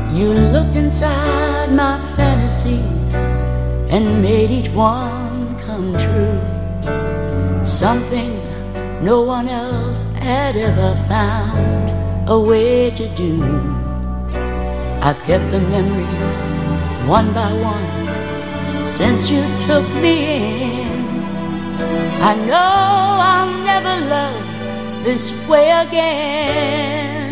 You looked inside my fantasies and made each one come true. Something no one else had ever found a way to do. I've kept the memories one by one since you took me in. I know I'll never love this way again.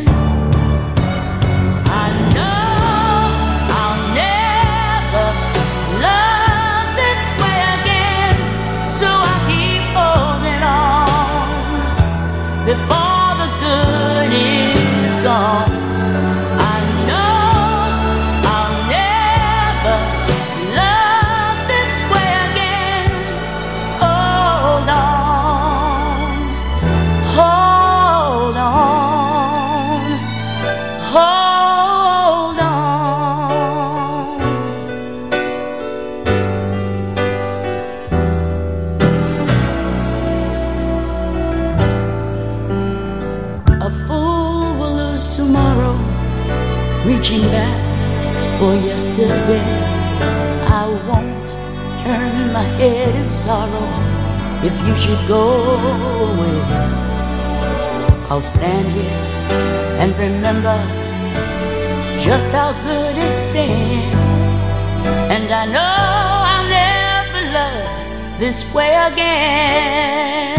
I know I'll never love this way again, so I keep holding on before the good is gone. I know I'll never love this way again. Hold on, hold on, hold on. A fool will lose tomorrow, reaching back for yesterday. I won't turn my head in sorrow if you should go away. I'll stand here and remember just how good it's been, and I know I'll never love this way again.